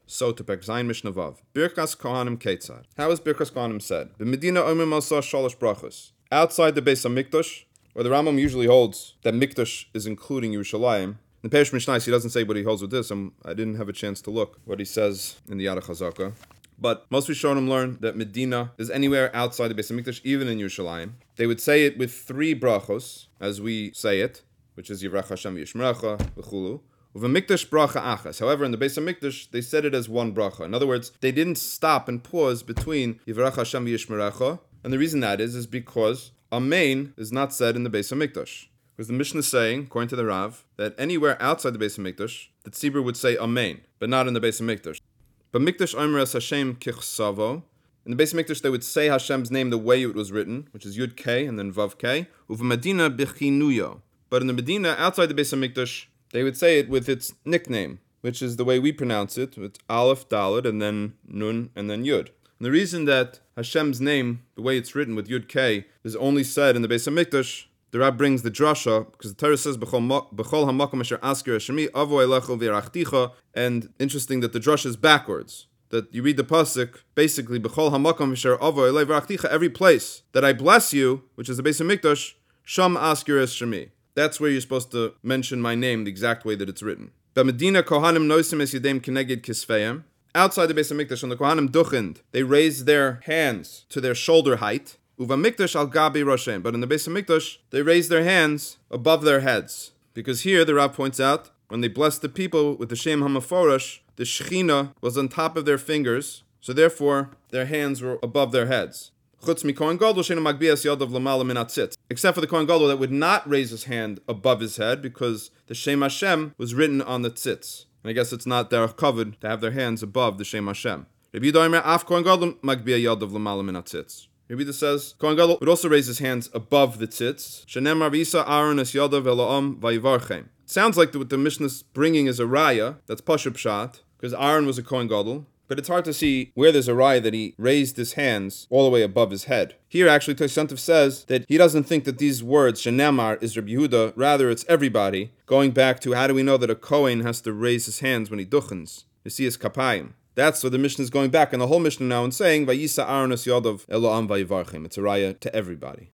So to Perek Zayin Mishnah Vav. Birkas Kohanim Ketzad. How is Birkas Kohanim said? B'Medina Omer Masah Shalosh Brachos. Outside the Beis HaMikdash, where the Rambam usually holds that Mikdash is including Yerushalayim. In Perush Mishnais, he doesn't say what he holds with this. I didn't have a chance to look what he says in the Yad HaChazaka. But most Rishonim learn that Medina is anywhere outside the Beis HaMikdash, even in Yerushalayim. They would say it with 3 brachos, as we say it, which is Yivrach Hashem Yishmerecha, v'chulu. With a Mikdash bracha achas. However, in the Beis HaMikdash, they said it as one bracha. In other words, they didn't stop and pause between Yivrach Hashem Yishmerecha. And the reason that is because Amen is not said in the Beis HaMikdash. Because the Mishnah is saying, according to the Rav, that anywhere outside the Beis HaMikdash, the tzibur would say Amen, but not in the Beis HaMikdash. But Mikdash Omer es Hashem kichsavo. In the Beis HaMikdash, they would say Hashem's name the way it was written, which is Yud K and then Vav K. Uva Medina bichinuyo. But in the Medina, outside the Beis HaMikdash, they would say it with its nickname, which is the way we pronounce it, with Aleph, Dalet, and then Nun, and then Yud. And the reason that Hashem's name, the way it's written with Yud K, is only said in the Beis HaMikdash, the Rab brings the drasha, because the Torah says, B'chol hamakom asher askir Hashemi, avo elecho v'yarachticha, and interesting that the drasha is backwards. That you read the pasuk, basically, B'chol hamakom asher avo elecho v'yarachticha, every place that I bless you, which is the Beis HaMikdash, sham askir Hashemi. That's where you're supposed to mention my name the exact way that it's written. B'Medina kohanim noisim es yedem keneged kisfeim. Outside the Beis HaMikdash, when the kohanim duchind, they raise their hands to their shoulder height. Uva mikdash al gabi roshem. But in the Beis HaMikdash, they raise their hands above their heads. Because here, the Rav points out, when they blessed the people with the Shem HaMeforash, the Shechina was on top of their fingers, so therefore, their hands were above their heads. Except for the Kohen Gadol that would not raise his hand above his head because the Shem Hashem was written on the tzitz. And I guess it's not derech kavod to have their hands above the Shem Hashem. Rabbi Yehuda says, Kohen Gadol would also raise his hands above the tzitz. It sounds like what the Mishnah is bringing is a raya, that's Pashup Pshat, because Aaron was a Kohen Gadol. But it's hard to see where there's a raya that he raised his hands all the way above his head. Here, actually, Tosyantiv says that he doesn't think that these words, Shenemar, is Rabbi Yehuda, rather it's everybody, going back to how do we know that a Kohen has to raise his hands when he duchens? You see his kapayim. That's where the Mishnah is going back, and the whole Mishnah now and saying, Vayisa Aaron es Yadav Eloam Vayivarchem. It's a raya to everybody.